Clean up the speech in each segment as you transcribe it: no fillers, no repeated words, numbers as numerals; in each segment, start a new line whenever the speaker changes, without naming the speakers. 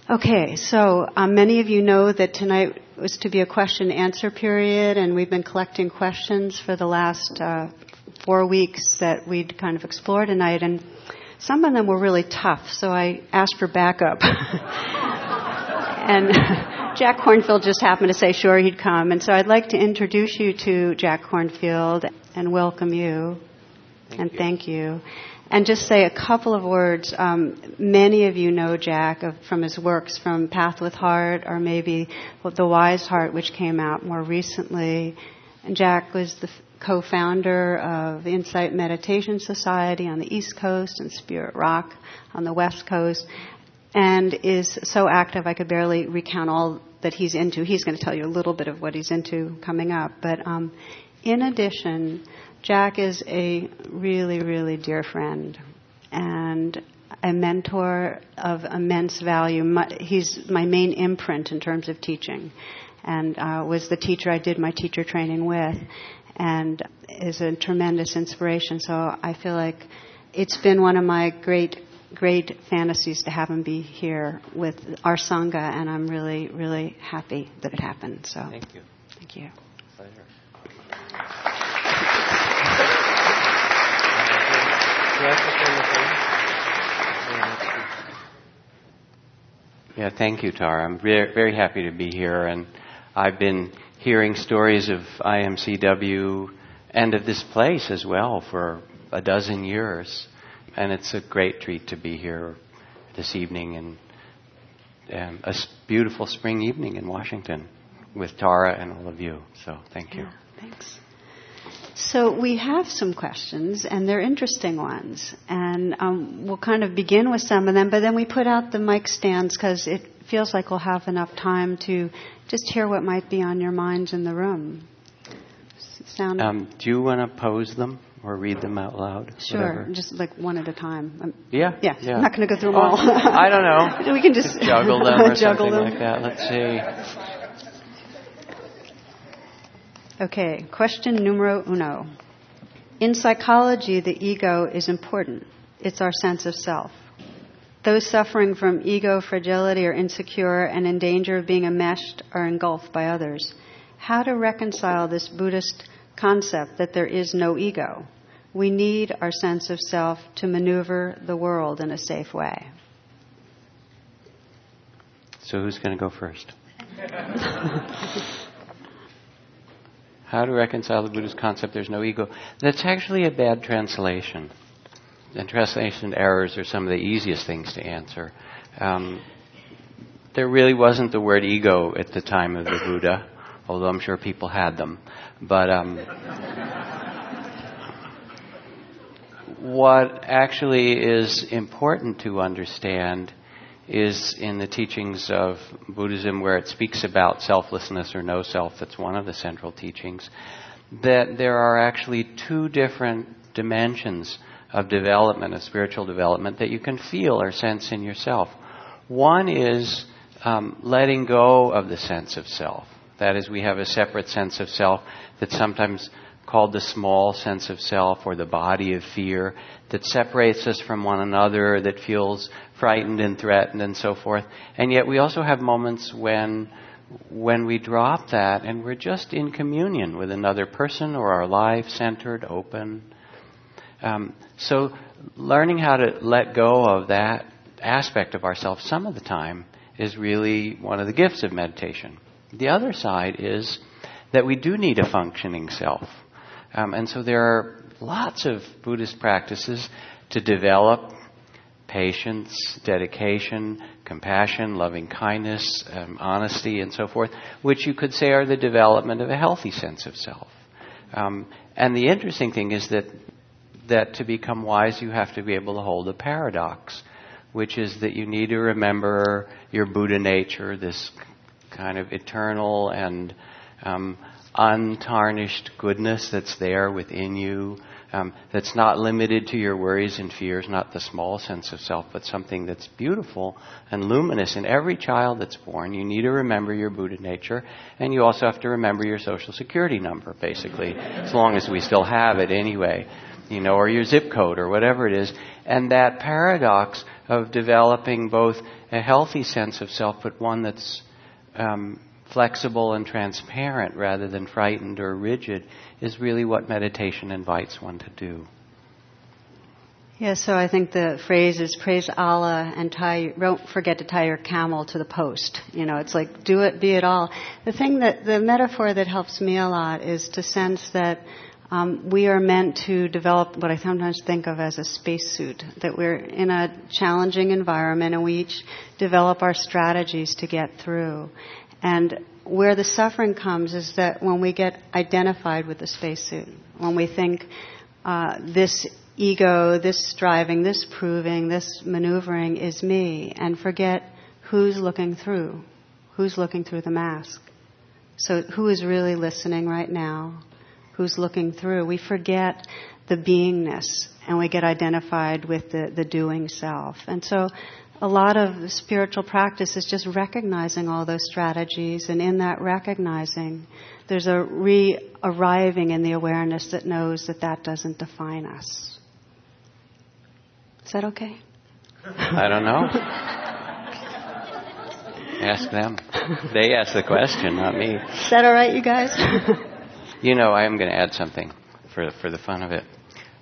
Okay, so many of you know that tonight was to be a question-answer period, and we've been collecting questions for the last 4 weeks that we'd kind of explore tonight, and some of them were really tough, so I asked for backup. And Jack Kornfield just happened to say sure he'd come, and so I'd like to introduce you to Jack Kornfield and welcome you. Thank you. And just say a couple of words. Many of you know Jack from his works from Path with Heart, or maybe The Wise Heart, which came out more recently. And Jack was the co-founder of the Insight Meditation Society on the East Coast and Spirit Rock on the West Coast, and is so active I could barely recount all that he's into. He's going to tell you a little bit of what he's into coming up. But in addition, Jack is a really, really dear friend and a mentor of immense value. He's my main imprint in terms of teaching, and was the teacher I did my teacher training with, and is a tremendous inspiration. So I feel like it's been one of my great fantasies to have him be here with our Sangha, and I'm really, really happy that it happened. So
thank you.
Thank you.
Pleasure. Yeah, thank you, Tara. I'm very happy to be here, and I've been hearing stories of IMCW and of this place as well for a dozen years, and it's a great treat to be here this evening and a beautiful spring evening in Washington with Tara and all of you. So thank you.
Yeah, thanks. So we have some questions, and they're interesting ones. And we'll kind of begin with some of them, but then we put out the mic stands because it feels like we'll have enough time to just hear what might be on your minds in the room.
Do you want to pose them or read them out loud?
Sure,
Whatever.
Just like one at a time.
Yeah.
I'm not going to go through them all.
I don't know.
We can just
juggle them or
juggle
something
them.
like that. Let's see.
Okay, question numero uno. In psychology, the ego is important. It's our sense of self. Those suffering from ego fragility are insecure and in danger of being enmeshed or engulfed by others. How to reconcile this Buddhist concept that there is no ego? We need our sense of self to maneuver the world in a safe way.
So who's going to go first? How to reconcile the Buddhist concept there's no ego. That's actually a bad translation. And translation errors are some of the easiest things to answer. There really wasn't the word ego at the time of the Buddha, although I'm sure people had them. But what actually is important to understand is in the teachings of Buddhism, where it speaks about selflessness or no self, that's one of the central teachings, that there are actually two different dimensions of development, of spiritual development, that you can feel or sense in yourself. One is letting go of the sense of self. That is, we have a separate sense of self that's sometimes called the small sense of self, or the body of fear, that separates us from one another, that feels frightened and threatened and so forth. And yet we also have moments when we drop that and we're just in communion with another person or our life, centered, open. So learning how to let go of that aspect of ourselves some of the time is really one of the gifts of meditation. The other side is that we do need a functioning self. And so there are lots of Buddhist practices to develop patience, dedication, compassion, loving kindness, honesty, and so forth, which you could say are the development of a healthy sense of self. And the interesting thing is that to become wise, you have to be able to hold a paradox, which is that you need to remember your Buddha nature, this kind of eternal and untarnished goodness that's there within you, that's not limited to your worries and fears, not the small sense of self, but something that's beautiful and luminous in every child that's born. You need to remember your Buddha nature, and you also have to remember your social security number, basically, as long as we still have it anyway, or your zip code or whatever it is. And that paradox of developing both a healthy sense of self, but one that's flexible and transparent rather than frightened or rigid, is really what meditation invites one to do.
Yeah, so I think the phrase is praise Allah and don't forget to tie your camel to the post. It's like do it, be it all. The metaphor that helps me a lot is to sense that we are meant to develop what I sometimes think of as a spacesuit, that we're in a challenging environment and we each develop our strategies to get through. And where the suffering comes is that when we get identified with the spacesuit, when we think this ego, this striving, this proving, this maneuvering is me, and forget who's looking through the mask. So who is really listening right now? Who's looking through? We forget the beingness and we get identified with the doing self. And so a lot of the spiritual practice is just recognizing all those strategies, and in that recognizing, there's a re-arriving in the awareness that knows that doesn't define us. Is that okay?
I don't know. Ask them. They ask the question, not me.
Is that all right, you guys?
I am going to add something for the fun of it.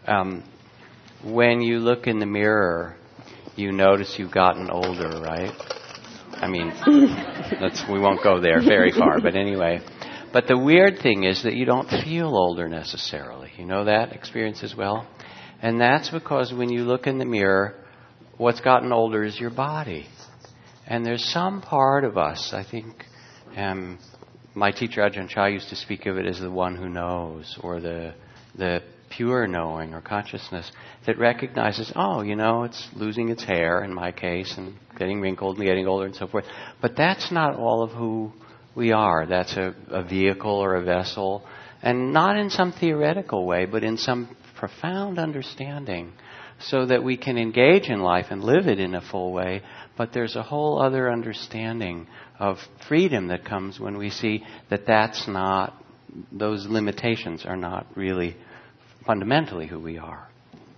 When you look in the mirror, you notice you've gotten older, right? I mean, we won't go there very far, but anyway. But the weird thing is that you don't feel older necessarily. You know that experience as well? And that's because when you look in the mirror, what's gotten older is your body. And there's some part of us, I think, my teacher Ajahn Chah used to speak of it as the one who knows, or the pure knowing or consciousness that recognizes, it's losing its hair in my case and getting wrinkled and getting older and so forth. But that's not all of who we are. That's a vehicle or a vessel, and not in some theoretical way, but in some profound understanding, so that we can engage in life and live it in a full way. But there's a whole other understanding of freedom that comes when we see that those limitations are not really fundamentally who we are.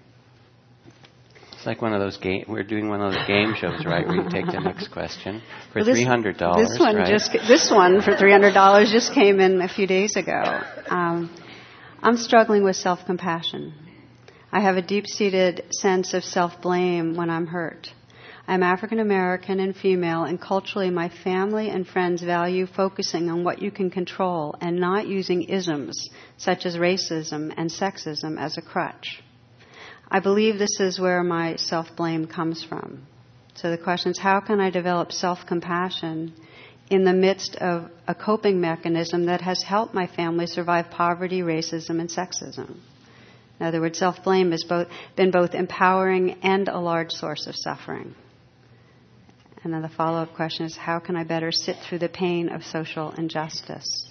It's like we're doing one of those game shows, right, where you take the next question for $300.
This one for $300 just came in a few days ago. I'm struggling with self-compassion. I have a deep-seated sense of self-blame when I'm hurt. I'm African American and female, and culturally my family and friends value focusing on what you can control and not using isms such as racism and sexism as a crutch. I believe this is where my self-blame comes from. So the question is, how can I develop self-compassion in the midst of a coping mechanism that has helped my family survive poverty, racism, and sexism? In other words, self-blame has been both empowering and a large source of suffering. And then the follow-up question is, how can I better sit through the pain of social injustice?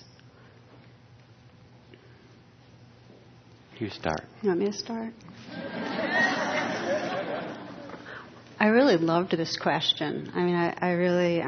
You start.
You want me to start? I really loved this question. I mean, I really,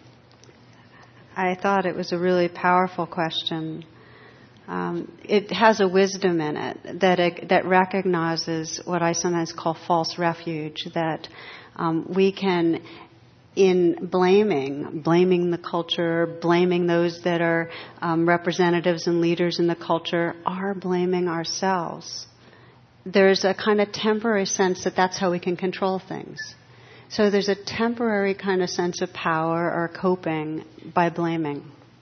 I thought it was a really powerful question. It has a wisdom in it that recognizes what I sometimes call false refuge, that we can, in blaming the culture, blaming those that are representatives and leaders in the culture, are blaming ourselves. There's a kind of temporary sense that that's how we can control things. So there's a temporary kind of sense of power or coping by blaming.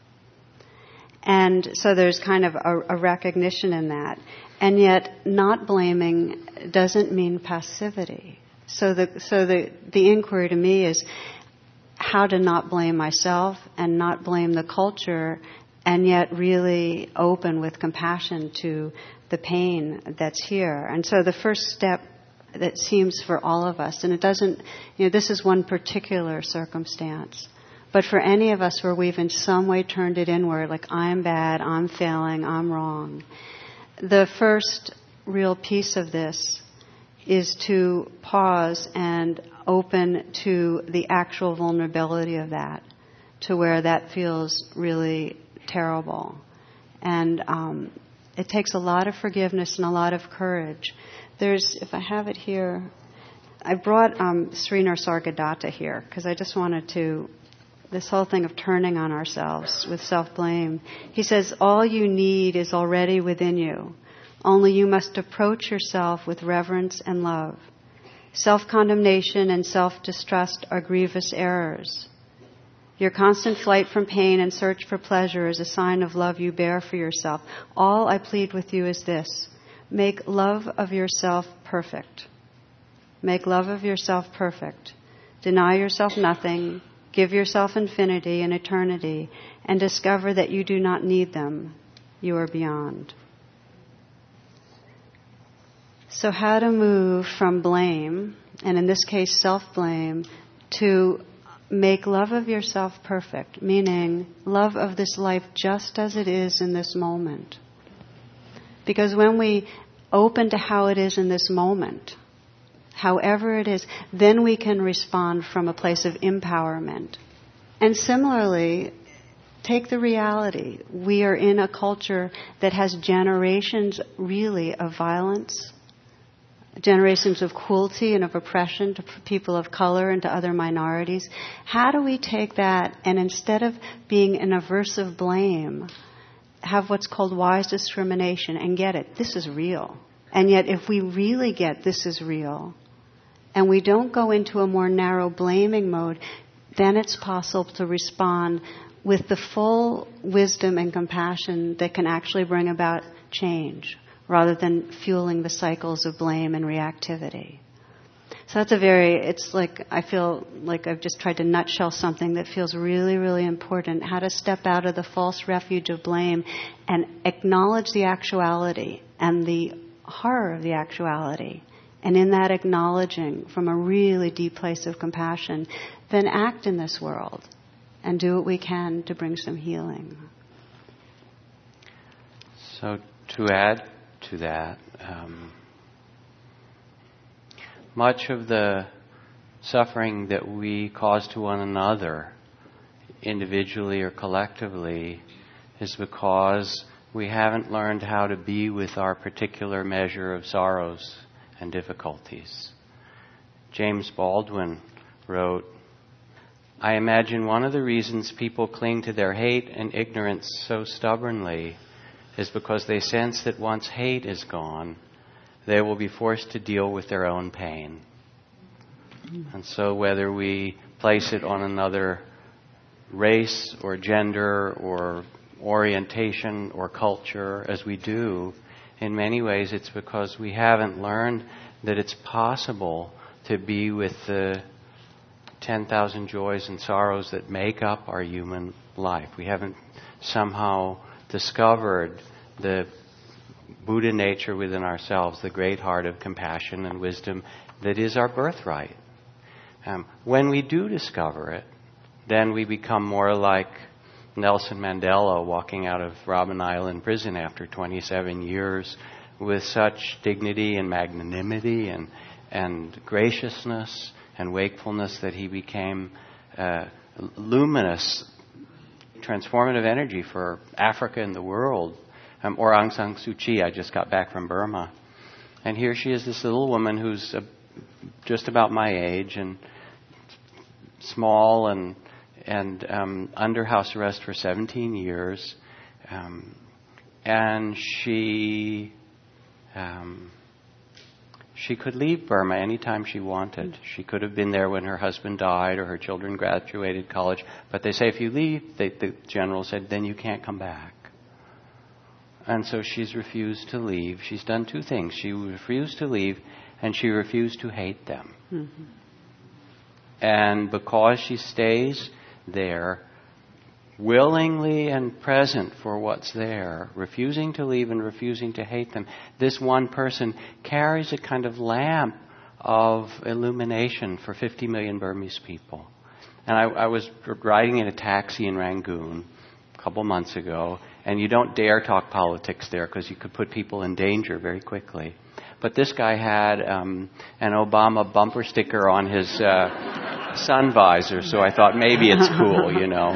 And so there's kind of a recognition in that. And yet not blaming doesn't mean passivity. So the inquiry to me is how to not blame myself and not blame the culture, and yet really open with compassion to the pain that's here. And so the first step that seems for all of us, and it doesn't, this is one particular circumstance, but for any of us where we've in some way turned it inward, like I'm bad, I'm failing, I'm wrong, the first real piece of this is to pause and open to the actual vulnerability of that, to where that feels really terrible. And it takes a lot of forgiveness and a lot of courage. If I have it here, I brought Sri Nisargadatta here because I just wanted to, this whole thing of turning on ourselves with self-blame. He says, all you need is already within you. Only you must approach yourself with reverence and love. Self-condemnation and self-distrust are grievous errors. Your constant flight from pain and search for pleasure is a sign of love you bear for yourself. All I plead with you is this: make love of yourself perfect. Make love of yourself perfect. Deny yourself nothing. Give yourself infinity and eternity, and discover that you do not need them. You are beyond. So how to move from blame, and in this case self-blame, to make love of yourself perfect, meaning love of this life just as it is in this moment. Because when we open to how it is in this moment, however it is, then we can respond from a place of empowerment. And similarly, take the reality. We are in a culture that has generations really of violence, generations of cruelty and of oppression to people of color and to other minorities. How do we take that and instead of being in aversive blame, have what's called wise discrimination and get it? This is real. And yet if we really get this is real, and we don't go into a more narrow blaming mode, then it's possible to respond with the full wisdom and compassion that can actually bring about change, rather than fueling the cycles of blame and reactivity. So that's it's like, I feel like I've just tried to nutshell something that feels really, really important. How to step out of the false refuge of blame and acknowledge the actuality and the horror of the actuality. And in that acknowledging from a really deep place of compassion, then act in this world and do what we can to bring some healing.
So to add to that, much of the suffering that we cause to one another, individually or collectively, is because we haven't learned how to be with our particular measure of sorrows and difficulties. James Baldwin wrote, I imagine one of the reasons people cling to their hate and ignorance so stubbornly is because they sense that once hate is gone, they will be forced to deal with their own pain. And so whether we place it on another race or gender or orientation or culture as we do, in many ways it's because we haven't learned that it's possible to be with the 10,000 joys and sorrows that make up our human life. We haven't somehow discovered the Buddha nature within ourselves, the great heart of compassion and wisdom that is our birthright. When we do discover it, then we become more like Nelson Mandela walking out of Robben Island prison after 27 years with such dignity and magnanimity and graciousness and wakefulness that he became luminous, transformative energy for Africa and the world. Or Aung San Suu Kyi, I just got back from Burma. And here she is, this little woman who's just about my age and small and under house arrest for 17 years. And she could leave Burma anytime she wanted. She could have been there when her husband died or her children graduated college. But they say if you leave, the general said, then you can't come back. And so she's refused to leave. She's done two things. She refused to leave and she refused to hate them. Mm-hmm. And because she stays there, willingly and present for what's there, refusing to leave and refusing to hate them, this one person carries a kind of lamp of illumination for 50 million Burmese people. And I was riding in a taxi in Rangoon a couple months ago, and you don't dare talk politics there because you could put people in danger very quickly. But this guy had an Obama bumper sticker on his sun visor, so I thought maybe it's cool, you know.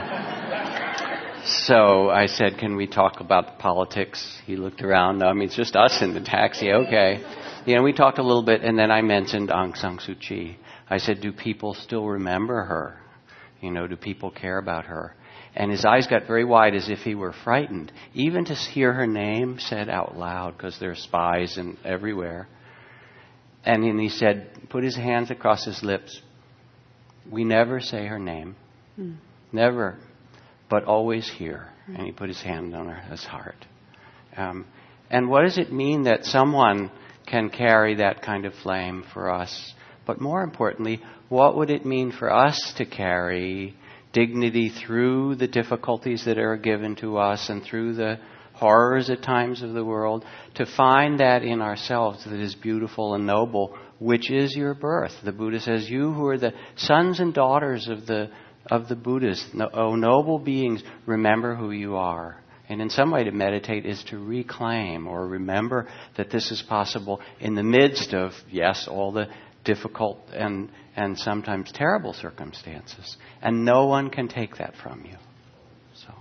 So I said, can we talk about the politics? He looked around. I mean, it's just us in the taxi. Okay. we talked a little bit, and then I mentioned Aung San Suu Kyi. I said, do people still remember her? Do people care about her? And his eyes got very wide as if he were frightened, even to hear her name said out loud, because there are spies everywhere. And then he said, put his hands across his lips. We never say her name. Never. But always hear. And he put his hand on his heart. And what does it mean that someone can carry that kind of flame for us? But more importantly, what would it mean for us to carry dignity through the difficulties that are given to us and through the horrors at times of the world, to find that in ourselves that is beautiful and noble, which is your birth. The Buddha says, you who are the sons and daughters of the Buddhas, O noble beings, remember who you are. And in some way to meditate is to reclaim or remember that this is possible in the midst of, yes, all the difficult and sometimes terrible circumstances. And no one can take that from you. So,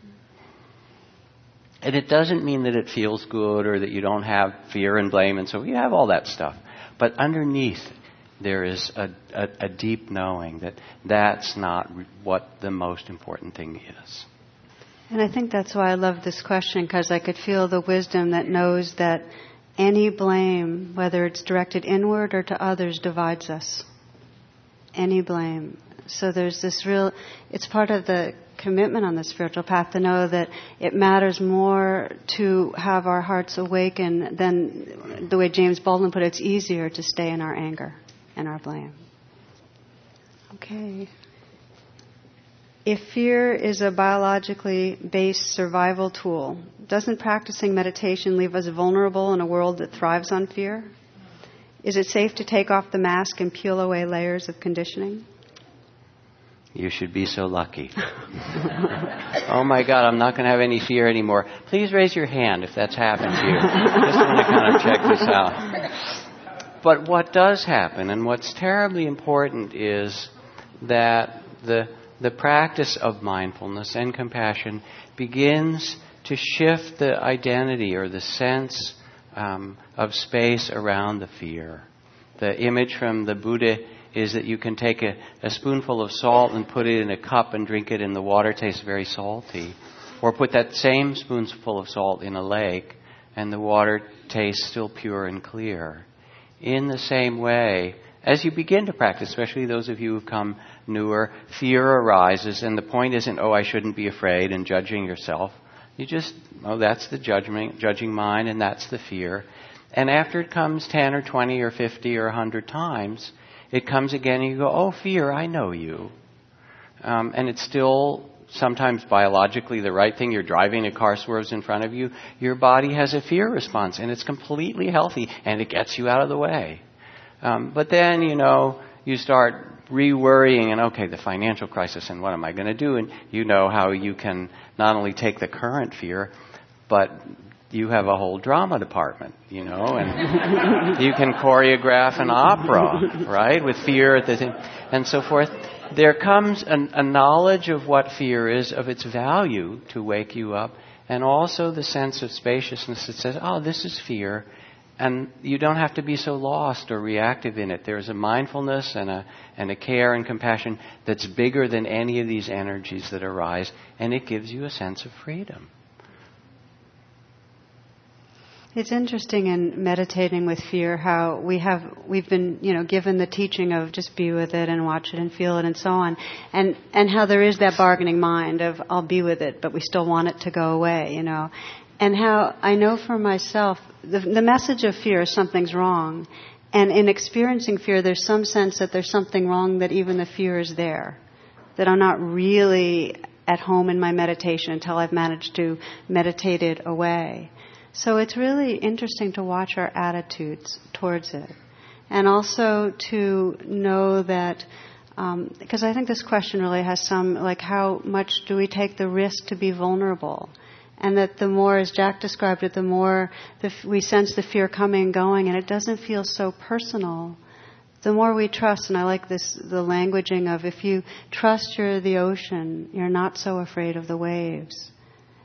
and it doesn't mean that it feels good or that you don't have fear and blame, and so you have all that stuff. But underneath there is a deep knowing that that's not what the most important thing is.
And I think that's why I love this question, because I could feel the wisdom that knows that any blame, whether it's directed inward or to others, divides us. Any blame. So there's this it's part of the commitment on the spiritual path to know that it matters more to have our hearts awaken than, the way James Baldwin put it, it's easier to stay in our anger and our blame. Okay. If fear is a biologically based survival tool, doesn't practicing meditation leave us vulnerable in a world that thrives on fear? Is it safe to take off the mask and peel away layers of conditioning?
You should be so lucky. Oh my God, I'm not going to have any fear anymore. Please raise your hand if that's happened to you. I just want to kind of check this out. But what does happen, and what's terribly important, is that the practice of mindfulness and compassion begins to shift the identity or the sense of space around the fear. The image from the Buddha is that you can take a spoonful of salt and put it in a cup and drink it, and the water tastes very salty. Or put that same spoonful of salt in a lake and the water tastes still pure and clear. In the same way, as you begin to practice, especially those of you who've come newer, fear arises, and the point isn't, I shouldn't be afraid and judging yourself. You just, that's the judging mind, and that's the fear. And after it comes 10 or 20 or 50 or 100 times, it comes again and you go, fear, I know you. And it's still sometimes biologically the right thing. You're driving, a car swerves in front of you. Your body has a fear response, and it's completely healthy, and it gets you out of the way. But then, you start re-worrying and, the financial crisis, and what am I going to do? And you know how you can not only take the current fear, but you have a whole drama department, and you can choreograph an opera, right, with fear at the thing, and so forth. There comes a knowledge of what fear is, of its value to wake you up, and also the sense of spaciousness that says, this is fear, and you don't have to be so lost or reactive in it. There's a mindfulness and a care and compassion that's bigger than any of these energies that arise, and it gives you a sense of freedom.
It's interesting in meditating with fear how we've been given the teaching of just be with it and watch it and feel it and so on, and how there is that bargaining mind of I'll be with it, but we still want it to go away, and how I know for myself the message of fear is something's wrong, and in experiencing fear there's some sense that there's something wrong, that even the fear is there, that I'm not really at home in my meditation until I've managed to meditate it away. So it's really interesting to watch our attitudes towards it. And also to know that, because I think this question really has some, how much do we take the risk to be vulnerable? And that the more, as Jack described it, the more we sense the fear coming and going, and it doesn't feel so personal, the more we trust. And I like the languaging of, if you trust you're the ocean, you're not so afraid of the waves.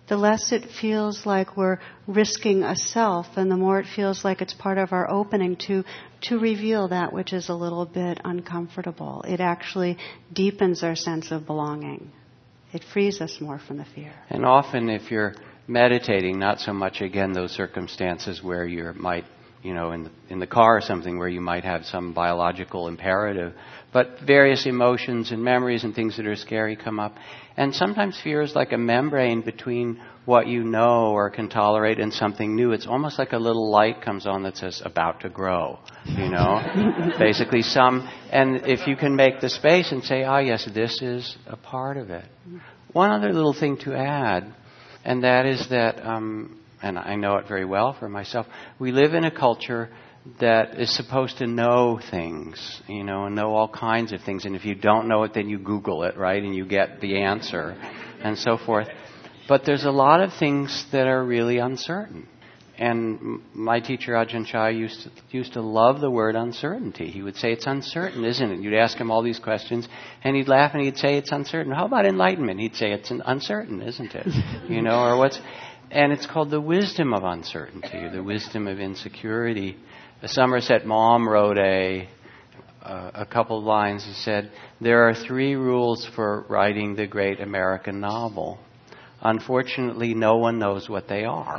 the less it feels like we're risking a self, and the more it feels like it's part of our opening to reveal that which is a little bit uncomfortable. It actually deepens our sense of belonging. It frees us more from the fear.
And often if you're meditating, not so much, again, those circumstances where you might, in the car or something where you might have some biological imperative, but various emotions and memories and things that are scary come up. And sometimes fear is like a membrane between what you know or can tolerate and something new. It's almost like a little light comes on that says, about to grow, Basically and if you can make the space and say, yes, this is a part of it. One other little thing to add, and that is that, and I know it very well for myself, we live in a culture that is supposed to know things, and know all kinds of things. And if you don't know it, then you Google it, right? And you get the answer and so forth. But there's a lot of things that are really uncertain. And my teacher, Ajahn Chah, used to love the word uncertainty. He would say, it's uncertain, isn't it? You'd ask him all these questions, and he'd laugh and he'd say, it's uncertain. How about enlightenment? He'd say, it's uncertain, isn't it? And it's called the wisdom of uncertainty, or the wisdom of insecurity. Somerset Maugham wrote a couple of lines. He said, there are 3 rules for writing the great American novel. Unfortunately, no one knows what they are.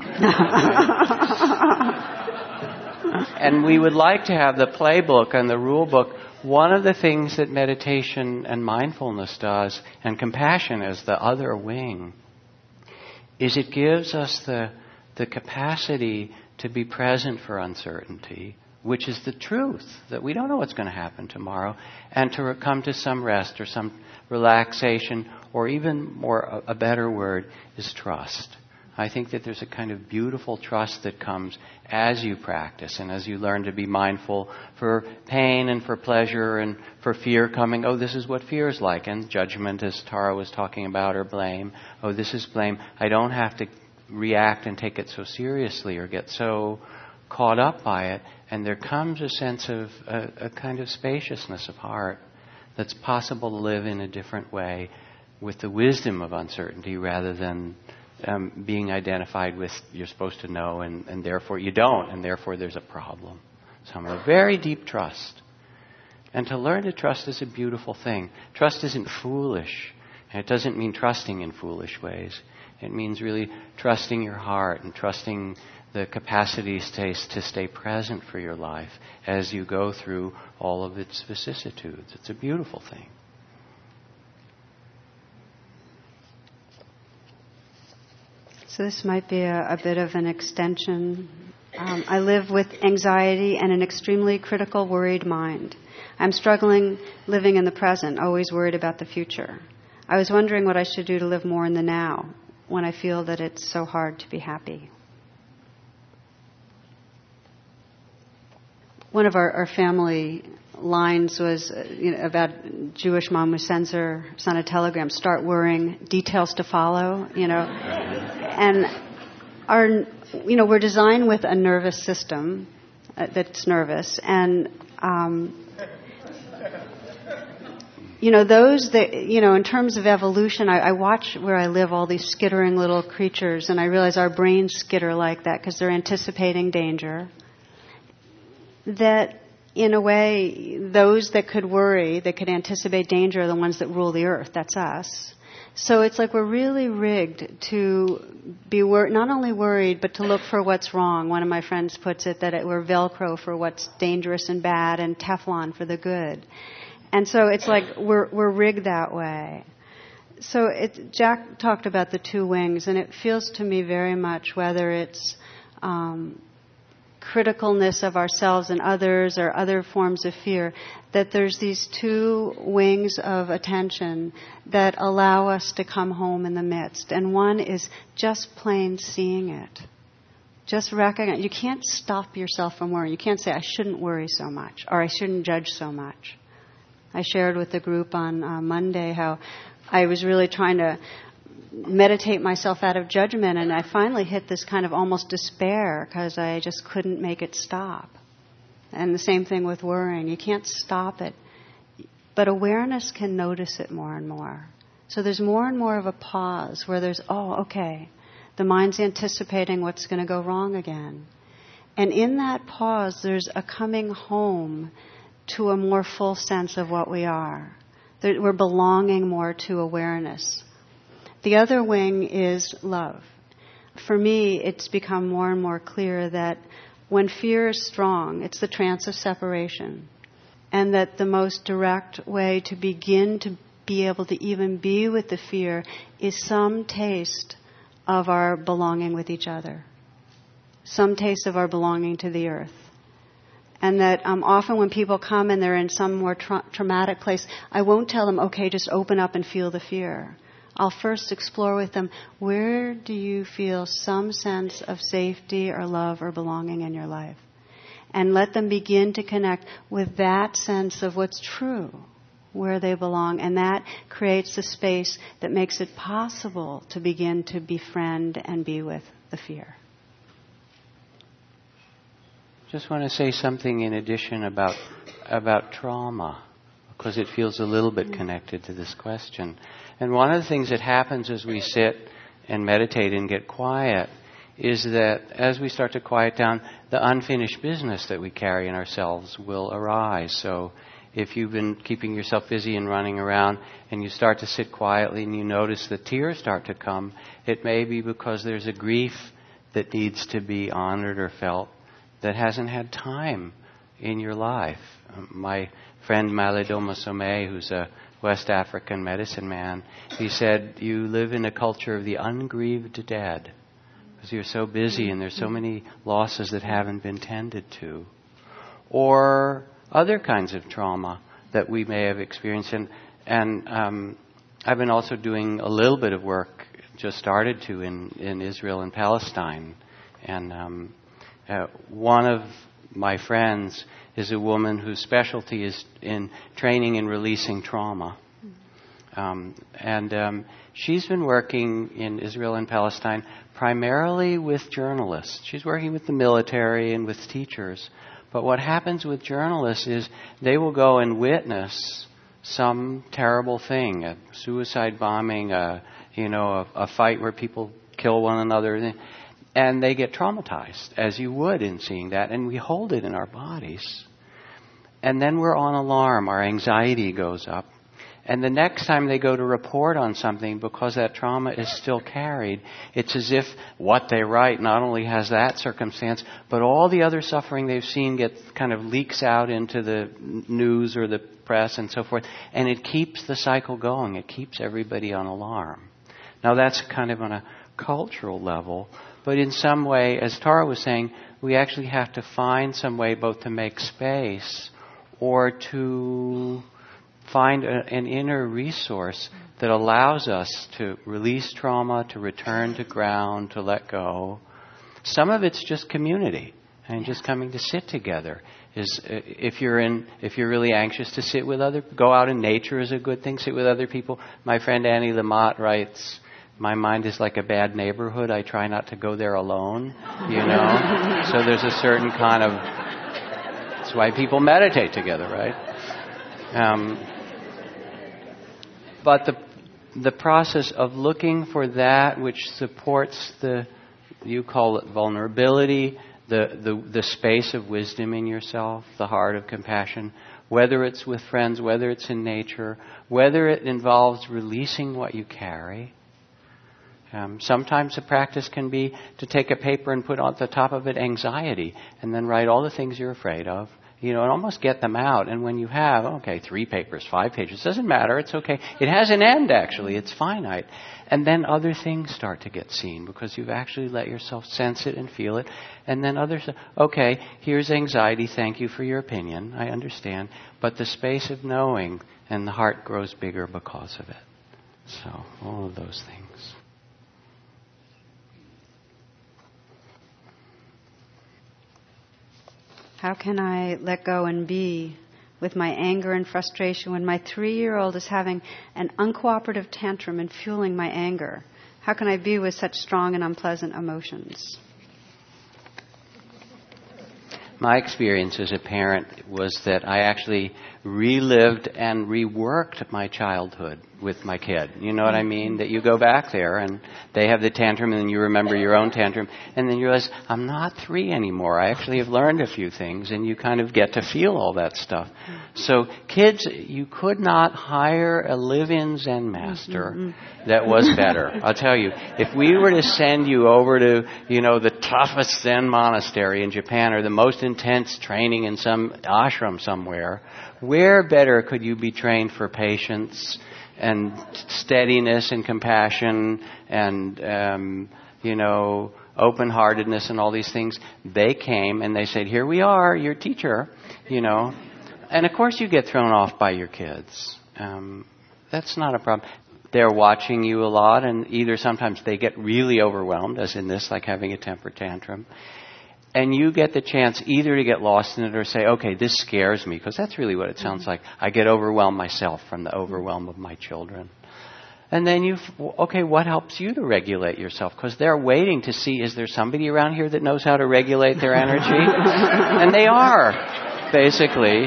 And we would like to have the playbook and the rule book. One of the things that meditation and mindfulness does, and compassion as the other wing, is it gives us the capacity to be present for uncertainty, which is the truth, that we don't know what's going to happen tomorrow, and to come to some rest or some relaxation, or even more, a better word is trust. I think that there's a kind of beautiful trust that comes as you practice and as you learn to be mindful for pain and for pleasure and for fear coming. Oh, this is what fear is like. And judgment, as Tara was talking about, or blame. Oh, this is blame. I don't have to react and take it so seriously or get so caught up by it. And there comes a sense of a kind of spaciousness of heart that's possible to live in a different way with the wisdom of uncertainty rather than being identified with you're supposed to know and therefore you don't, and therefore there's a problem. So a very deep trust. And to learn to trust is a beautiful thing. Trust isn't foolish. And it doesn't mean trusting in foolish ways. It means really trusting your heart and trusting the capacity to stay present for your life as you go through all of its vicissitudes. It's a beautiful thing.
So this might be a bit of an extension. I live with anxiety and an extremely critical, worried mind. I'm struggling living in the present, always worried about the future. I was wondering what I should do to live more in the now when I feel that it's so hard to be happy. One of our family lines was about Jewish mom who sends her son a telegram, start worrying, details to follow, And we're designed with a nervous system that's nervous. And, those that, in terms of evolution, I watch where I live all these skittering little creatures, and I realize our brains skitter like that because they're anticipating danger. That, in a way, those that could worry, that could anticipate danger are the ones that rule the earth. That's us. So it's like we're really rigged to be not only worried, but to look for what's wrong. One of my friends puts it that we're Velcro for what's dangerous and bad and Teflon for the good. And so it's like we're rigged that way. So Jack talked about the 2 wings, and it feels to me very much, whether it's criticalness of ourselves and others or other forms of fear, that there's these 2 wings of attention that allow us to come home in the midst. And one is just plain seeing it. Just recognize. You can't stop yourself from worrying. You can't say, I shouldn't worry so much, or I shouldn't judge so much. I shared with the group on Monday how I was really trying to meditate myself out of judgment, and I finally hit this kind of almost despair because I just couldn't make it stop. And the same thing with worrying. You can't stop it. But awareness can notice it more and more. So there's more and more of a pause where there's, okay, The mind's anticipating what's going to go wrong again. And in that pause, there's a coming home to a more full sense of what we are. That we're belonging more to awareness. The other wing is love. For me, it's become more and more clear that when fear is strong, it's the trance of separation. And that the most direct way to begin to be able to even be with the fear is some taste of our belonging with each other. Some taste of our belonging to the earth. And that often when people come and they're in some more traumatic place, I won't tell them, okay, just open up and feel the fear. I'll first explore with them, where do you feel some sense of safety or love or belonging in your life? And let them begin to connect with that sense of what's true, where they belong. And that creates the space that makes it possible to begin to befriend and be with the fear.
Just want to say something in addition about trauma, because it feels a little bit connected to this question. And one of the things that happens as we sit and meditate and get quiet is that as we start to quiet down, the unfinished business that we carry in ourselves will arise. So if you've been keeping yourself busy and running around and you start to sit quietly and you notice the tears start to come, it may be because there's a grief that needs to be honored or felt that hasn't had time in your life. My friend Malidoma Somé, who's a West African medicine man, he said, you live in a culture of the ungrieved dead because you're so busy and there's so many losses that haven't been tended to. Or other kinds of trauma that we may have experienced. And I've been also doing a little bit of work, just started to, in Israel and Palestine. And one of my friends is a woman whose specialty is in training and releasing trauma. She's been working in Israel and Palestine primarily with journalists. She's working with the military and with teachers. But what happens with journalists is they will go and witness some terrible thing, a suicide bombing, a fight where people kill one another. And they get traumatized, as you would in seeing that. And we hold it in our bodies. And then we're on alarm. Our anxiety goes up. And the next time they go to report on something, because that trauma is still carried, it's as if what they write not only has that circumstance, but all the other suffering they've seen kind of leaks out into the news or the press and so forth. And it keeps the cycle going. It keeps everybody on alarm. Now that's kind of on a cultural level. But in some way, as Tara was saying, we actually have to find some way both to make space or to find an inner resource that allows us to release trauma, to return to ground, to let go. Some of it's just community and just coming to sit together. If you're really anxious to sit with go out in nature is a good thing. Sit with other people. My friend Annie Lamott writes, my mind is like a bad neighborhood. I try not to go there alone, So there's a certain kind of... That's why people meditate together, right? But the process of looking for that which supports you call it vulnerability, the space of wisdom in yourself, the heart of compassion, whether it's with friends, whether it's in nature, whether it involves releasing what you carry. Sometimes the practice can be to take a paper and put on the top of it anxiety and then write all the things you're afraid of, and almost get them out. And when you have, 3 papers, 5 pages, doesn't matter, it's okay. It has an end, actually. It's finite. And then other things start to get seen because you've actually let yourself sense it and feel it. And then others, here's anxiety. Thank you for your opinion. I understand. But the space of knowing and the heart grows bigger because of it. So, all of those things.
How can I let go and be with my anger and frustration when my 3-year-old is having an uncooperative tantrum and fueling my anger? How can I be with such strong and unpleasant emotions?
My experience as a parent was that I actually relived and reworked my childhood with my kid. You know what I mean? That you go back there and they have the tantrum and then you remember your own tantrum and then you realize, I'm not 3 anymore. I actually have learned a few things, and you kind of get to feel all that stuff. So kids, you could not hire a live-in Zen master that was better. I'll tell you, if we were to send you over to, the toughest Zen monastery in Japan or the most intense training in some ashram somewhere, where better could you be trained for patience and steadiness and compassion and, open-heartedness and all these things? They came and they said, here we are, your teacher, And of course you get thrown off by your kids. That's not a problem. They're watching you a lot, and either sometimes they get really overwhelmed, as in this, like having a temper tantrum. And you get the chance either to get lost in it or say, okay, this scares me, because that's really what it sounds like. I get overwhelmed myself from the overwhelm of my children. And then what helps you to regulate yourself? Because they're waiting to see, is there somebody around here that knows how to regulate their energy? And they are, basically,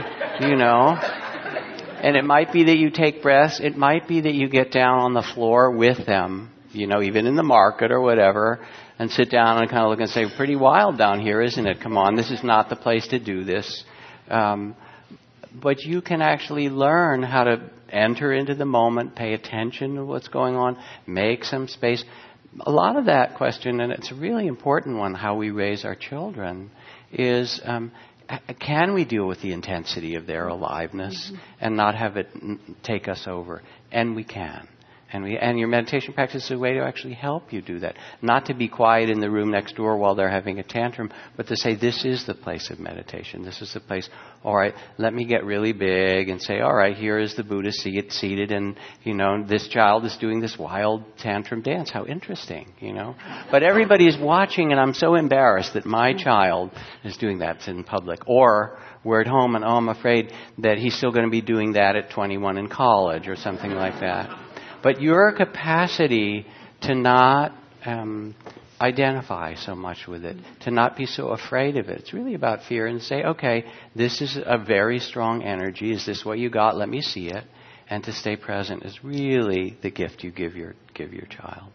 And it might be that you take breaths. It might be that you get down on the floor with them, even in the market or whatever, and sit down and kind of look and say, pretty wild down here, isn't it? Come on, this is not the place to do this. But you can actually learn how to enter into the moment, pay attention to what's going on, make some space. A lot of that question, and it's a really important one, how we raise our children, is can we deal with the intensity of their aliveness and not have it take us over? And we can. And your meditation practice is a way to actually help you do that. Not to be quiet in the room next door while they're having a tantrum, but to say, this is the place of meditation. This is the place, all right, let me get really big and say, all right, here is the Buddha seated, and, this child is doing this wild tantrum dance. How interesting, But everybody is watching, and I'm so embarrassed that my child is doing that in public. Or we're at home, and I'm afraid that he's still going to be doing that at 21 in college or something like that. But your capacity to not identify so much with it, to not be so afraid of it. It's really about fear, and say, okay, this is a very strong energy. Is this what you got? Let me see it. And to stay present is really the gift you give your child.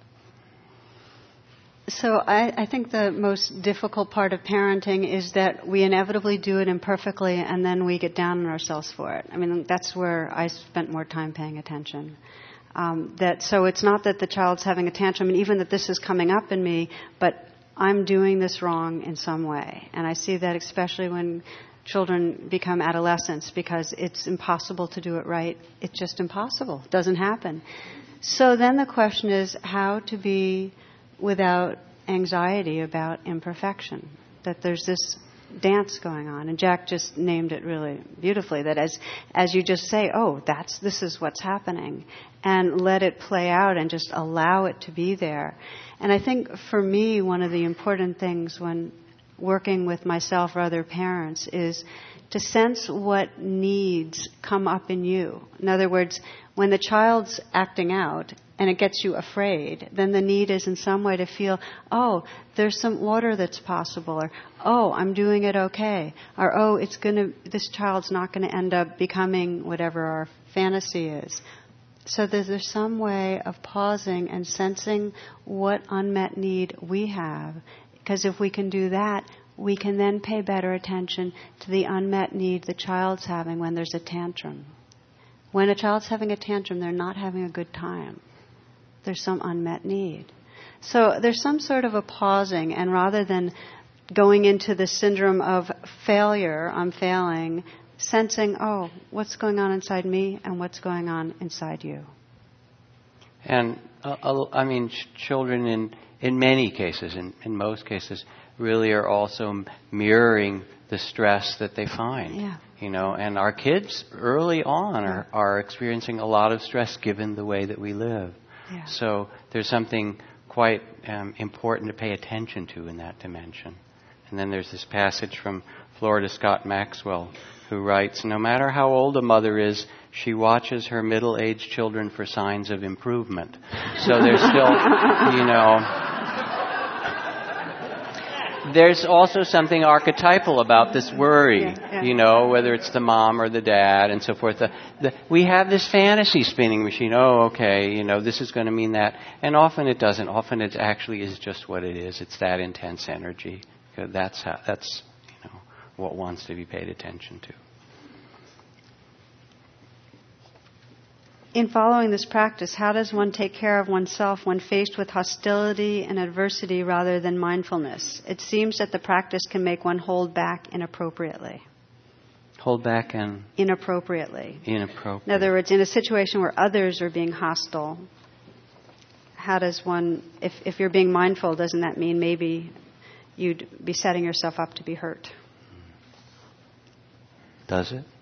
So I think the most difficult part of parenting is that we inevitably do it imperfectly, and then we get down on ourselves for it. I mean, that's where I spent more time paying attention. So it's not that the child's having a tantrum, and even that this is coming up in me, but I'm doing this wrong in some way. And I see that especially when children become adolescents, because it's impossible to do it right. It's just impossible. It doesn't happen. So then the question is how to be without anxiety about imperfection, that there's this dance going on. And Jack just named it really beautifully, that as you just say, oh, this is what's happening, and let it play out and just allow it to be there. And I think for me, one of the important things when working with myself or other parents is to sense what needs come up in you. In other words, when the child's acting out and it gets you afraid, then the need is in some way to feel, oh, there's some water that's possible, or oh, I'm doing it okay, or oh, this child's not going to end up becoming whatever our fantasy is. So there's some way of pausing and sensing what unmet need we have. Because if we can do that, we can then pay better attention to the unmet need the child's having when there's a tantrum. When a child's having a tantrum, they're not having a good time. There's some unmet need. So there's some sort of a pausing, and rather than going into the syndrome of failure, I'm failing, sensing, oh, what's going on inside me and what's going on inside you.
And, children in many cases, in most cases, really are also mirroring the stress that they find.
Yeah.
And our kids early on are experiencing a lot of stress given the way that we live.
Yeah.
So there's something quite important to pay attention to in that dimension. And then there's this passage from Florida Scott Maxwell, who writes, no matter how old a mother is, she watches her middle-aged children for signs of improvement. So there's still, there's also something archetypal about this worry,
Yeah.
you know, whether it's the mom or the dad and so forth. We have this fantasy spinning machine. Oh, okay, you know, this is going to mean that. And often it doesn't. Often it actually is just what it is. It's that intense energy. That's you know, what wants to be paid attention to.
In following this practice, how does one take care of oneself when faced with hostility and adversity rather than mindfulness? It seems that the practice can make one hold back inappropriately.
Hold back and...
Inappropriately.
In
other words, in a situation where others are being hostile, how does one, if you're being mindful, doesn't that mean maybe you'd be setting yourself up to be hurt?
Does it?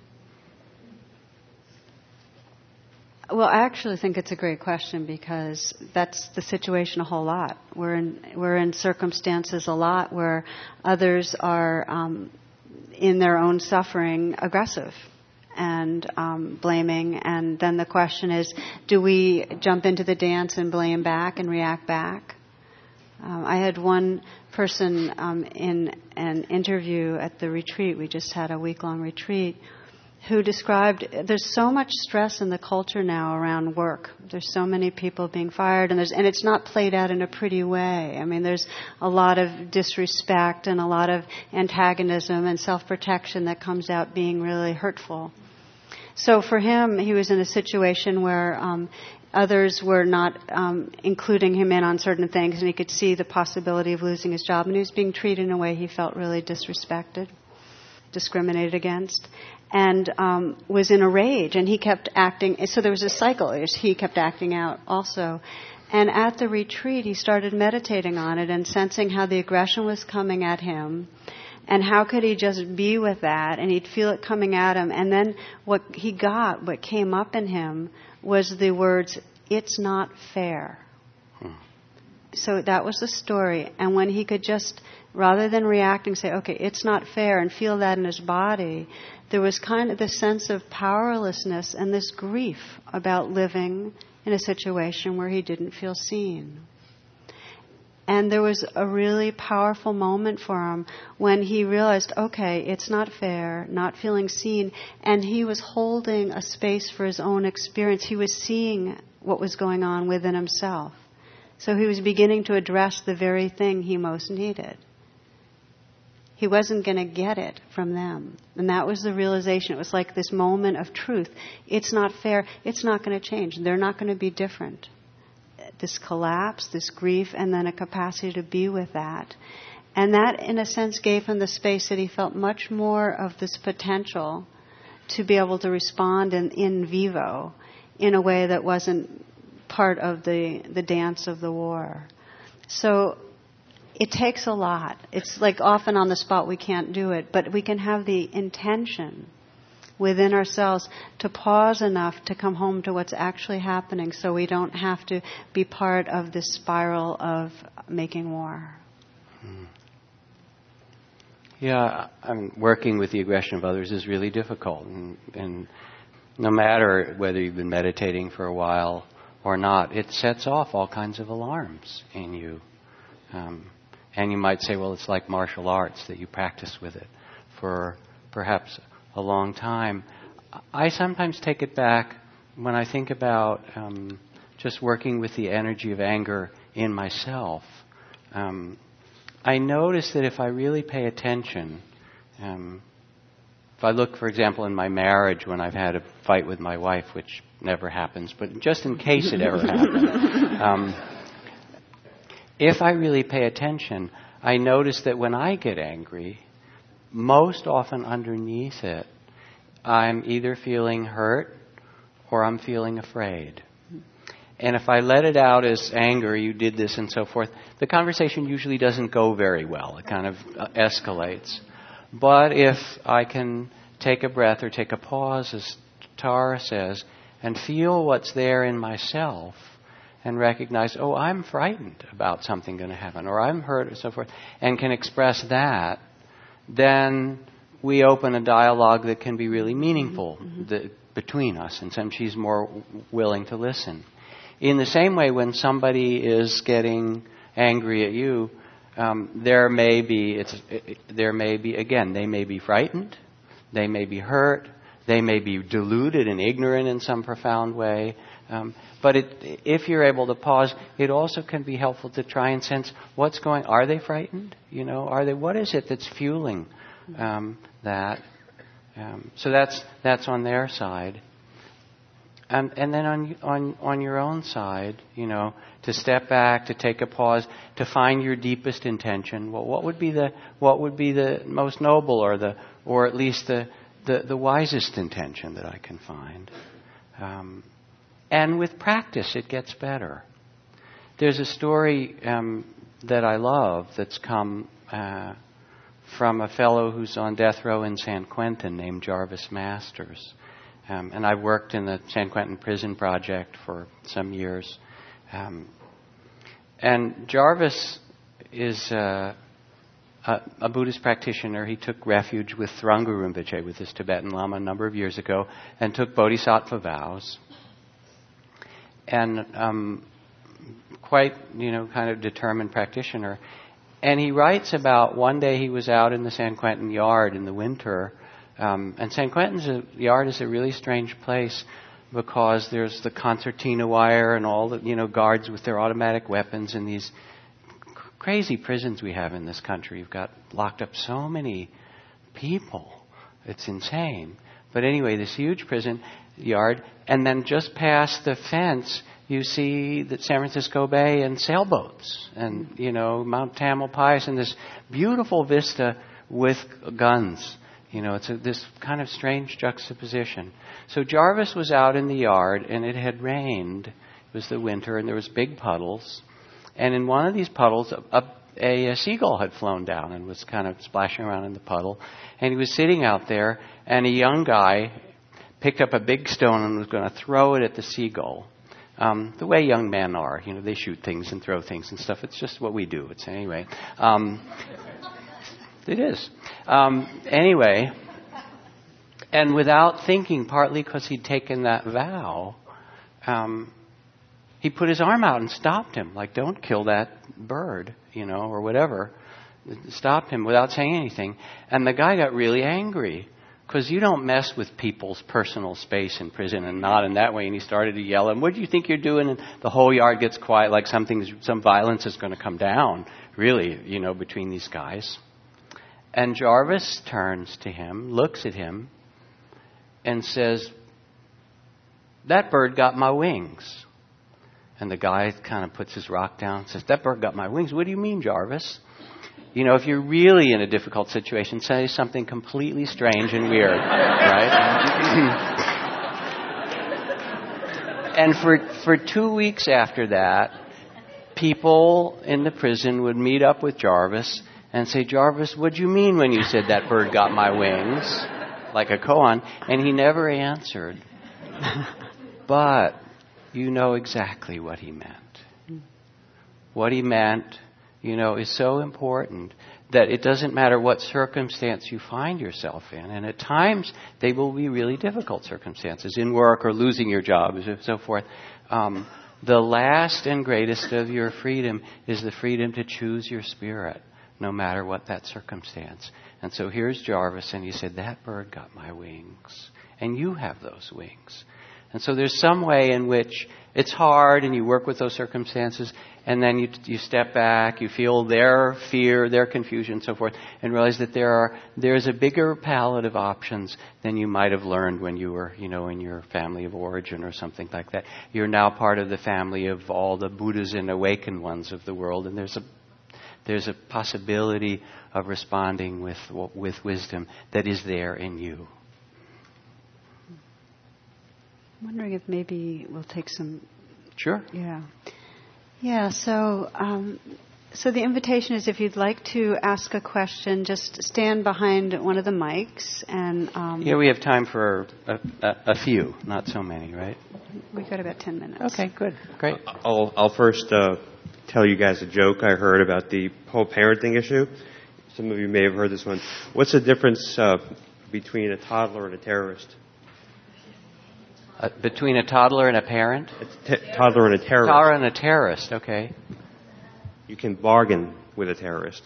Well, I actually think it's a great question because that's the situation a whole lot. We're in circumstances a lot where others are in their own suffering aggressive and blaming, and then the question is, do we jump into the dance and blame back and react back? I had one person in an interview at the retreat, we just had a week-long retreat, who described there's so much stress in the culture now around work. There's so many people being fired, and it's not played out in a pretty way. I mean, there's a lot of disrespect and a lot of antagonism and self-protection that comes out being really hurtful. So for him, he was in a situation where others were not including him in on certain things, and he could see the possibility of losing his job, and he was being treated in a way he felt really disrespected, discriminated against, and was in a rage, and he kept acting. So there was a cycle. He kept acting out also. And at the retreat, he started meditating on it and sensing how the aggression was coming at him, and how could he just be with that, and he'd feel it coming at him. And then what came up in him was the words, "It's not fair." So that was the story. And when he could just, rather than reacting, say, okay, it's not fair, and feel that in his body, there was kind of this sense of powerlessness and this grief about living in a situation where he didn't feel seen. And there was a really powerful moment for him when he realized, okay, it's not fair, not feeling seen, and he was holding a space for his own experience. He was seeing what was going on within himself. So he was beginning to address the very thing he most needed. He wasn't going to get it from them. And that was the realization. It was like this moment of truth. It's not fair. It's not going to change. They're not going to be different. This collapse, this grief, and then a capacity to be with that. And that, in a sense, gave him the space that he felt much more of this potential to be able to respond in vivo in a way that wasn't part of the dance of the war. So it takes a lot. It's like often on the spot we can't do it, but we can have the intention within ourselves to pause enough to come home to what's actually happening so we don't have to be part of this spiral of making war.
Yeah, working with the aggression of others is really difficult. And no matter whether you've been meditating for a while or not, it sets off all kinds of alarms in you. And you might say, well, it's like martial arts, that you practice with it for perhaps a long time. I sometimes take it back when I think about just working with the energy of anger in myself. I notice that if I really pay attention, if I look, for example, in my marriage when I've had a fight with my wife, which never happens, but just in case it ever happened, if I really pay attention, I notice that when I get angry, most often underneath it, I'm either feeling hurt or I'm feeling afraid. And if I let it out as anger, you did this and so forth, the conversation usually doesn't go very well. It kind of escalates. But if I can take a breath or take a pause, as Tara says, and feel what's there in myself and recognize, oh, I'm frightened about something going to happen, or I'm hurt, or so forth, and can express that, then we open a dialogue that can be really meaningful between us, and she's more willing to listen. In the same way, when somebody is getting angry at you, there may be again, they may be frightened, they may be hurt, they may be deluded and ignorant in some profound way. But if you're able to pause, it also can be helpful to try and sense what's going. Are they frightened? What is it that's fueling that? So that's on their side. And then on your own side, to step back, to take a pause, to find your deepest intention. Well, what would be the most noble, or at least the wisest intention that I can find? And with practice, it gets better. There's a story that I love that's come from a fellow who's on death row in San Quentin named Jarvis Masters. And I've worked in the San Quentin Prison Project for some years. And Jarvis is a Buddhist practitioner. He took refuge with Thrangu Rinpoche, with his Tibetan Lama, a number of years ago, and took bodhisattva vows. And quite, kind of determined practitioner. And he writes about one day he was out in the San Quentin yard in the winter. And San Quentin's yard is a really strange place because there's the concertina wire and all the, guards with their automatic weapons and these crazy prisons we have in this country. You've got locked up so many people. It's insane. But anyway, this huge prison yard, and then just past the fence, you see the San Francisco Bay and sailboats and, Mount Tamalpais and this beautiful vista with guns. It's this kind of strange juxtaposition. So Jarvis was out in the yard, and it had rained. It was the winter, and there was big puddles. And in one of these puddles, a seagull had flown down and was kind of splashing around in the puddle. And he was sitting out there, and a young guy picked up a big stone and was going to throw it at the seagull. The way young men are, they shoot things and throw things and stuff. It's just what we do. Anyway. It is. Anyway, and without thinking, partly because he'd taken that vow, he put his arm out and stopped him. Like, don't kill that bird, or whatever. Stopped him without saying anything. And the guy got really angry because you don't mess with people's personal space in prison, and not in that way. And he started to yell, and what do you think you're doing? And the whole yard gets quiet, like some violence is going to come down, really, between these guys. And Jarvis turns to him, looks at him, and says, "That bird got my wings." And the guy kind of puts his rock down and says, "That bird got my wings? What do you mean, Jarvis?" If you're really in a difficult situation, say something completely strange and weird, right? And for 2 weeks after that, people in the prison would meet up with Jarvis and say, "Jarvis, what'd you mean when you said that bird got my wings?" Like a koan. And he never answered. But you know exactly what he meant. What he meant, is so important that it doesn't matter what circumstance you find yourself in. And at times, they will be really difficult circumstances, in work or losing your job and so forth. The last and greatest of your freedom is the freedom to choose your spirit, no matter what that circumstance. And so here's Jarvis, and he said, "That bird got my wings." And you have those wings. And so there's some way in which it's hard, and you work with those circumstances, and then you step back, you feel their fear, their confusion, and so forth, and realize that there's a bigger palette of options than you might have learned when you were, in your family of origin or something like that. You're now part of the family of all the Buddhas and awakened ones of the world, and there's a possibility of responding with wisdom that is there in you.
I'm wondering if maybe we'll take some...
Sure.
Yeah, so the invitation is, if you'd like to ask a question, just stand behind one of the mics. And
we have time for a few, not so many, right?
We've got about 10 minutes.
Okay, good. Great.
I'll first tell you guys a joke I heard about the whole parenting issue. Some of you may have heard this one. What's the difference between a toddler and a terrorist?
Between a toddler and a parent?
Toddler and a terrorist.
Toddler and a terrorist, okay.
you can bargain with a terrorist.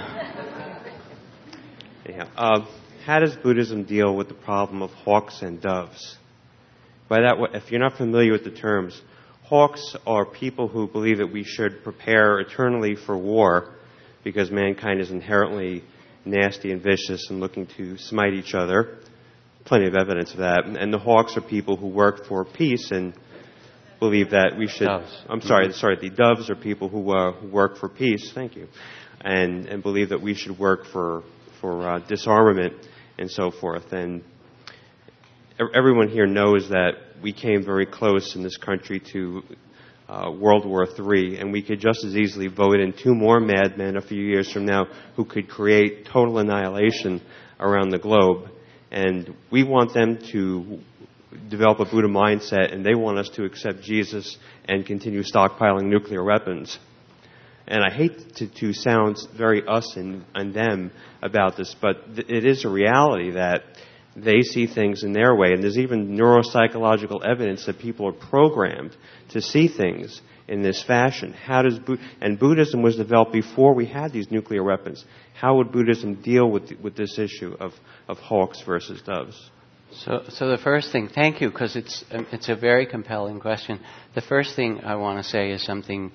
Anyhow, how does Buddhism deal with the problem of hawks and doves? By that, if you're not familiar with the terms, hawks are people who believe that we should prepare eternally for war because mankind is inherently nasty and vicious and looking to smite each other. Plenty of evidence of that. And the hawks are people who work for peace and believe that we should...
Doves.
The doves are people who work for peace, thank you, and believe that we should work for disarmament and so forth. And everyone here knows that we came very close in this country to World War III, and we could just as easily vote in 2 more madmen a few years from now who could create total annihilation around the globe. And we want them to develop a Buddha mindset, and they want us to accept Jesus and continue stockpiling nuclear weapons. And I hate to sound very us and them about this, but it is a reality that they see things in their way. And there's even neuropsychological evidence that people are programmed to see things in this fashion. And Buddhism was developed before we had these nuclear weapons. How would Buddhism deal with this issue of hawks versus doves?
So the first thing, thank you, because it's a very compelling question. The first thing I want to say is something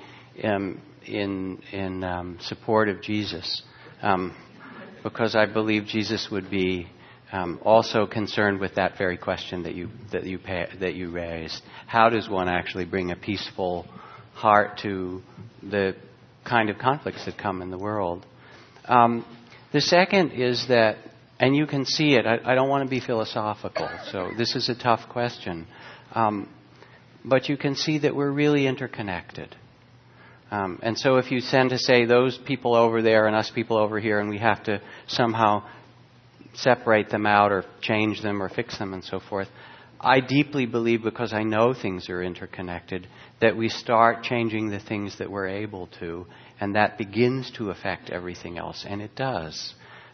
in support of Jesus, because I believe Jesus would be also concerned with that very question that you raised. How does one actually bring a peaceful heart to the kind of conflicts that come in the world? The second is that, and you can see it, I don't want to be philosophical, so this is a tough question, but you can see that we're really interconnected. And so if you tend to say those people over there and us people over here, and we have to somehow separate them out or change them or fix them and so forth, I deeply believe, because I know things are interconnected, that we start changing the things that we're able to, and that begins to affect everything else, and it does.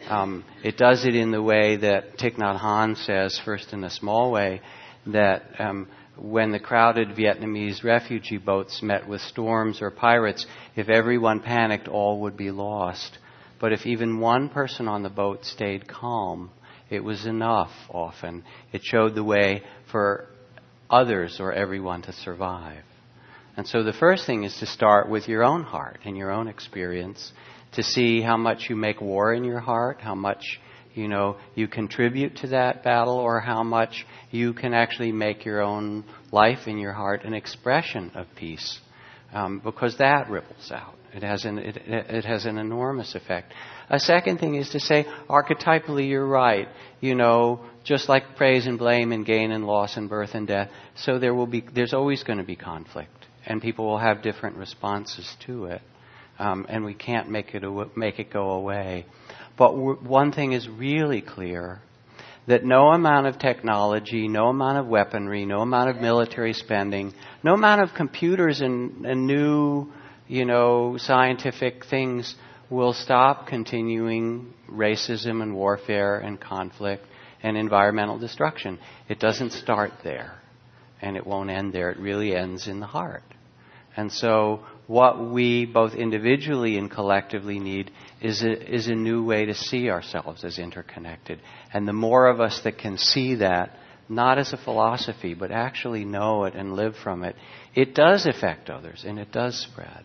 It does it in the way that Thich Nhat Hanh says, first in a small way, that when the crowded Vietnamese refugee boats met with storms or pirates, if everyone panicked, all would be lost. But if even one person on the boat stayed calm, it was enough often. It showed the way for others or everyone to survive. And so the first thing is to start with your own heart and your own experience, to see how much you make war in your heart, how much you contribute to that battle, or how much you can actually make your own life in your heart an expression of peace, because that ripples out. It has an enormous effect. A second thing is to say, archetypally, you're right. Just like praise and blame and gain and loss and birth and death, so there's always going to be conflict, and people will have different responses to it, and we can't make it go away. But one thing is really clear, that no amount of technology, no amount of weaponry, no amount of military spending, no amount of computers and new, scientific things will stop continuing racism and warfare and conflict and environmental destruction. It doesn't start there, and it won't end there. It really ends in the heart. And so what we both individually and collectively need is a new way to see ourselves as interconnected. And the more of us that can see that, not as a philosophy, but actually know it and live from it, it does affect others and it does spread.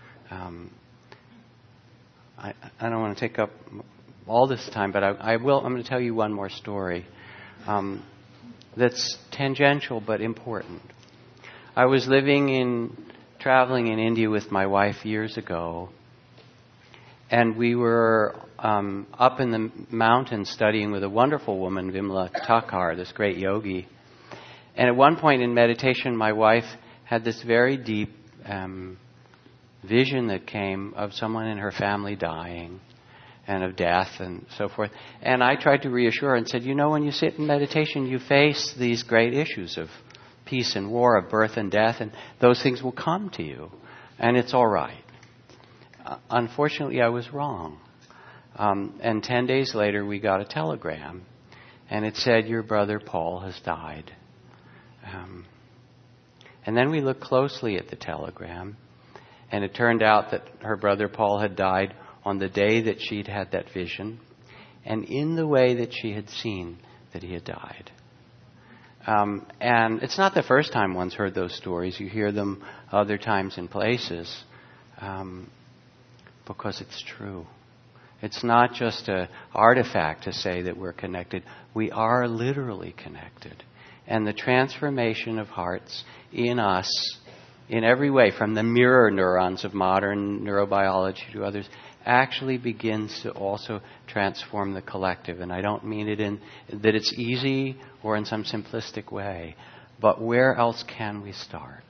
I don't want to take up all this time, but I will. I'm going to tell you one more story that's tangential but important. I was traveling in India with my wife years ago, and we were up in the mountains studying with a wonderful woman, Vimla Thakkar, this great yogi. And at one point in meditation, my wife had this very deep vision that came of someone in her family dying and of death and so forth. And I tried to reassure her and said, when you sit in meditation, you face these great issues of peace and war, of birth and death, and those things will come to you, and it's all right. Unfortunately, I was wrong. And 10 days later, we got a telegram, and it said, your brother Paul has died. And then we looked closely at the telegram, And it turned out that her brother Paul had died on the day that she'd had that vision, and in the way that she had seen that he had died. And it's not the first time one's heard those stories. You hear them other times in places, because it's true. It's not just an artifact to say that we're connected. We are literally connected. And the transformation of hearts in us, in every way, from the mirror neurons of modern neurobiology to others, actually begins to also transform the collective. And I don't mean it in that it's easy or in some simplistic way, but where else can we start?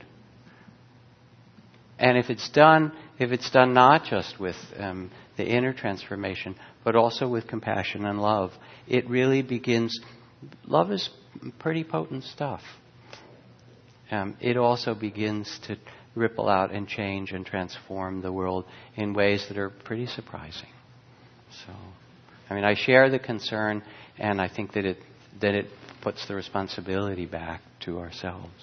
And if it's done not just with the inner transformation, but also with compassion and love, it really begins. Love is pretty potent stuff. It also begins to ripple out and change and transform the world in ways that are pretty surprising. So, I share the concern, and I think that it puts the responsibility back to ourselves.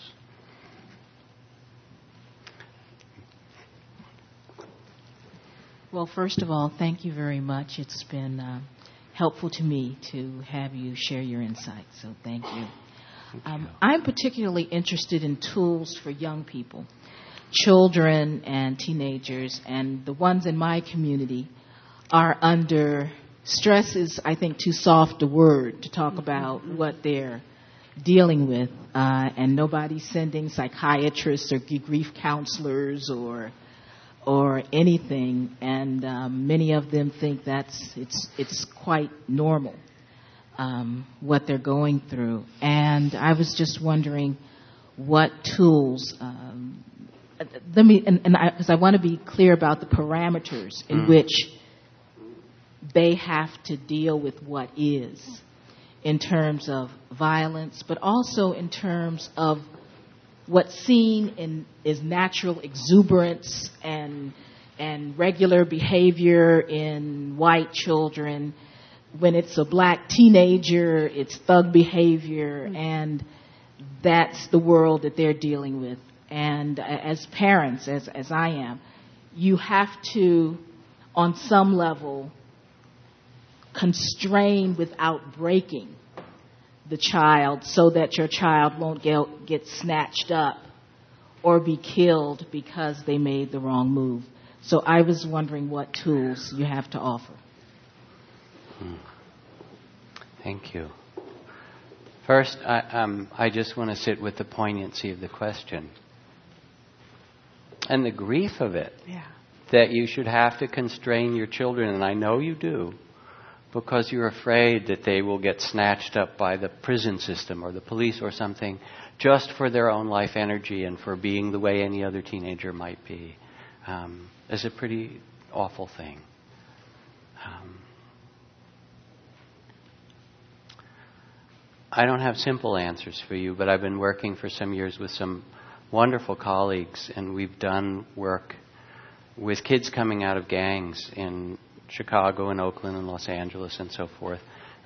Well, first of all, thank you very much. It's been helpful to me to have you share your insights, so thank you. I'm particularly interested in tools for young people, children and teenagers, and the ones in my community are under stress is, I think, too soft a word to talk about what they're dealing with, and nobody's sending psychiatrists or grief counselors or anything, and many of them think it's quite normal what they're going through. And I was just wondering what tools. Because I want to be clear about the parameters in which they have to deal with what is, in terms of violence, but also in terms of what's seen is natural exuberance and regular behavior in white children. When it's a black teenager, it's thug behavior, and that's the world that they're dealing with. And as parents, as I am, you have to, on some level, constrain without breaking the child so that your child won't get snatched up or be killed because they made the wrong move. So I was wondering what tools you have to offer.
Thank you. First, I just want to sit with the poignancy of the question and the grief of it.
Yeah.
That you should have to constrain your children, and I know you do, because you're afraid that they will get snatched up by the prison system or the police or something, just for their own life energy and for being the way any other teenager might be, is a pretty awful thing. I don't have simple answers for you, but I've been working for some years with some wonderful colleagues, and we've done work with kids coming out of gangs in Chicago and Oakland and Los Angeles and so forth.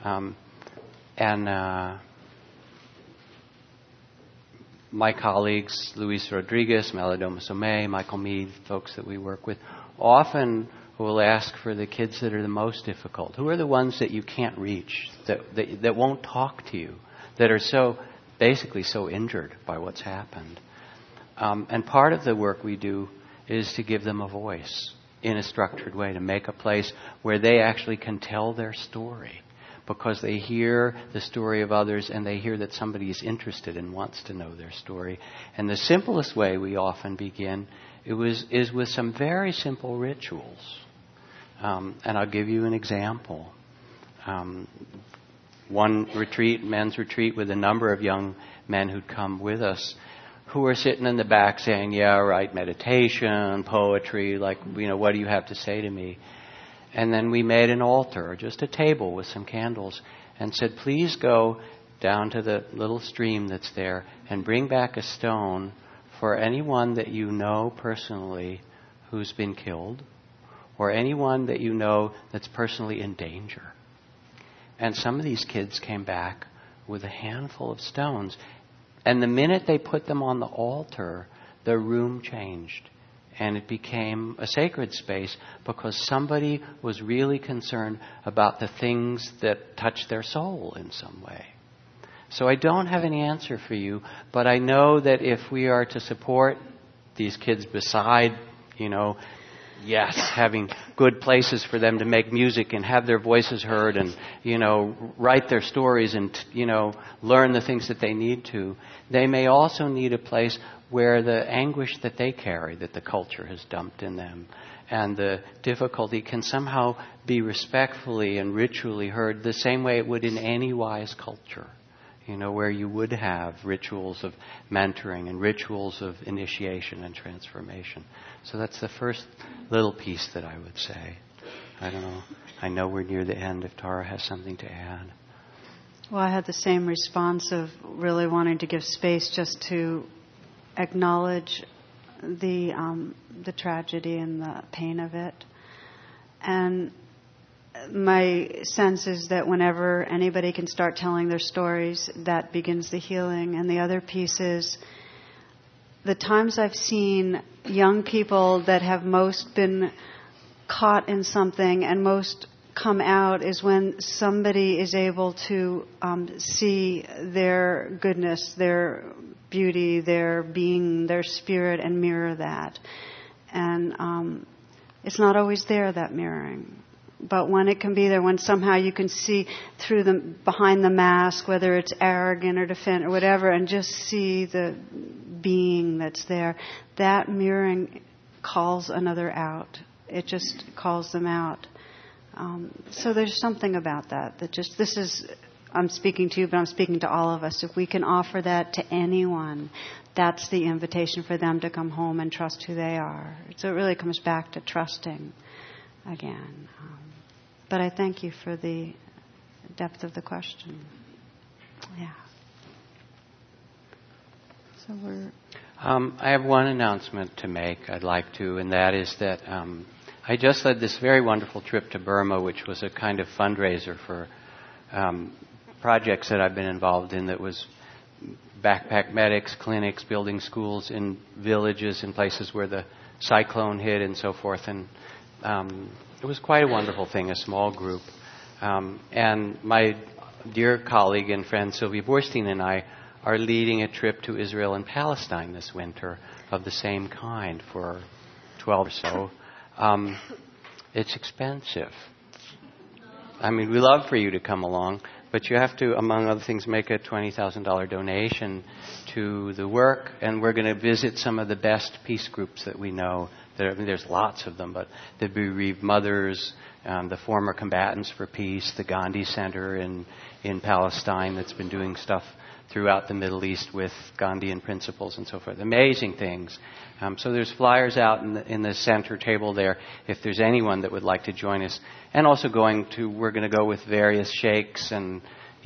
My colleagues, Luis Rodriguez, Malidoma Somé, Michael Mead, folks that we work with, often will ask for the kids that are the most difficult. Who are the ones that you can't reach, that won't talk to you, that are so basically so injured by what's happened? And part of the work we do is to give them a voice in a structured way, to make a place where they actually can tell their story, because they hear the story of others and they hear that somebody is interested and wants to know their story. And the simplest way we often begin is with some very simple rituals. And I'll give you an example. One retreat, men's retreat, with a number of young men who'd come with us, who were sitting in the back saying, yeah, right, meditation, poetry, like, what do you have to say to me? And then we made an altar, or just a table with some candles, and said, please go down to the little stream that's there and bring back a stone for anyone that you know personally who's been killed, or anyone that you know that's personally in danger. And some of these kids came back with a handful of stones. And the minute they put them on the altar, the room changed. And it became a sacred space because somebody was really concerned about the things that touched their soul in some way. So I don't have any answer for you, but I know that if we are to support these kids beside, yes, having good places for them to make music and have their voices heard and, write their stories and, learn the things that they need to, they may also need a place where the anguish that they carry, that the culture has dumped in them, and the difficulty can somehow be respectfully and ritually heard the same way it would in any wise culture, where you would have rituals of mentoring and rituals of initiation and transformation. So that's the first little piece that I would say. I don't know. I know we're near the end if Tara has something to add.
Well, I had the same response of really wanting to give space just to acknowledge the tragedy and the pain of it. And my sense is that whenever anybody can start telling their stories, that begins the healing. And the other piece is the times I've seen young people that have most been caught in something and most come out is when somebody is able to see their goodness, their beauty, their being, their spirit, and mirror that. And it's not always there, that mirroring. But when it can be there, when somehow you can see through behind the mask, whether it's arrogant or defend or whatever, and just see the being that's there, that mirroring calls another out. It just calls them out. So there's something about that just, I'm speaking to you, but I'm speaking to all of us. If we can offer that to anyone, that's the invitation for them to come home and trust who they are. So it really comes back to trusting again. But I thank you for the depth of the question. Yeah. So
I have one announcement to make, I'd like to, and that is that I just led this very wonderful trip to Burma, which was a kind of fundraiser for projects that I've been involved in that was backpack medics, clinics, building schools in villages, in places where the cyclone hit and so forth. And it was quite a wonderful thing, a small group. And my dear colleague and friend Sylvia Borstein and I are leading a trip to Israel and Palestine this winter of the same kind for 12 or so. It's expensive. I mean, we love for you to come along, but you have to, among other things, make a $20,000 donation to the work, and we're going to visit some of the best peace groups that we know. There's lots of them, but the Bereaved Mothers, the Former Combatants for Peace, the Gandhi Center in Palestine that's been doing stuff throughout the Middle East with Gandhian principles and so forth. Amazing things. So there's flyers out in the center table there if there's anyone that would like to join us. And also we're going to go with various sheikhs and,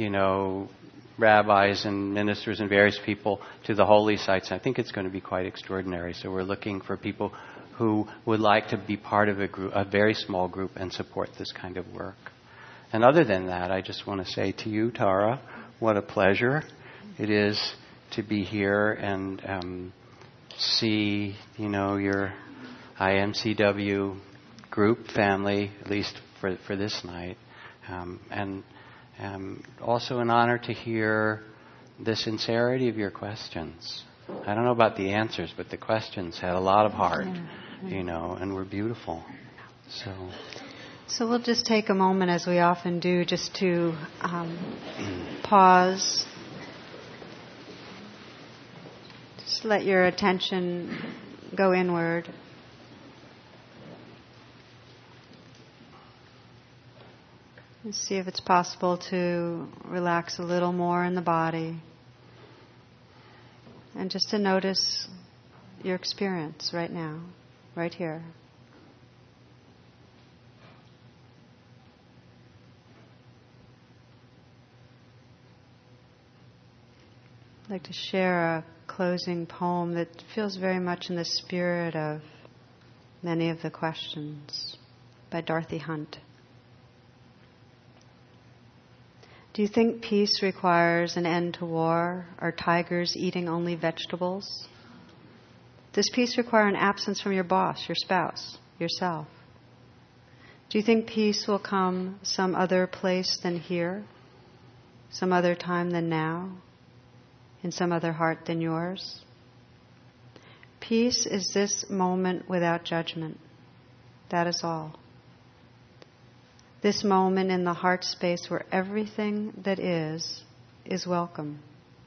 rabbis and ministers and various people to the holy sites. I think it's going to be quite extraordinary. So we're looking for people who would like to be part of a very small group and support this kind of work. And other than that, I just want to say to you, Tara, what a pleasure it is to be here and see, your IMCW group family, at least for this night. And also an honor to hear the sincerity of your questions. I don't know about the answers, but the questions had a lot of heart, and were beautiful.
So we'll just take a moment, as we often do, just to pause. Just let your attention go inward. And see if it's possible to relax a little more in the body. And just to notice your experience right now, right here. I'd like to share a closing poem that feels very much in the spirit of many of the questions, by Dorothy Hunt. Do you think peace requires an end to war? Are tigers eating only vegetables? Does peace require an absence from your boss, your spouse, yourself? Do you think peace will come some other place than here? Some other time than now? In some other heart than yours? Peace is this moment without judgment. That is all. This moment in the heart space where everything that is welcome.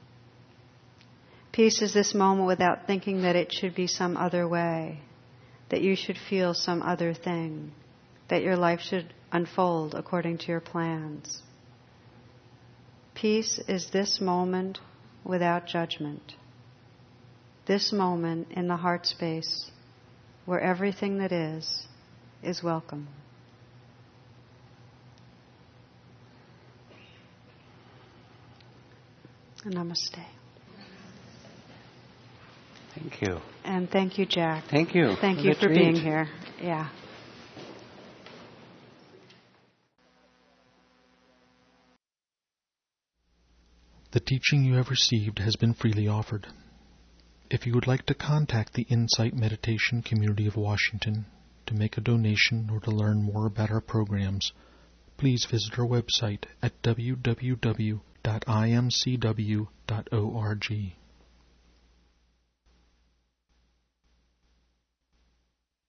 Peace is this moment without thinking that it should be some other way, that you should feel some other thing, that your life should unfold according to your plans. Peace is this moment without judgment. This moment in the heart space where everything that is welcome. Namaste.
Thank you.
And thank you, Jack.
Thank you.
Thank you for being here. Yeah.
The teaching you have received has been freely offered. If you would like to contact the Insight Meditation Community of Washington to make a donation or to learn more about our programs, please visit our website at www.imcw.org.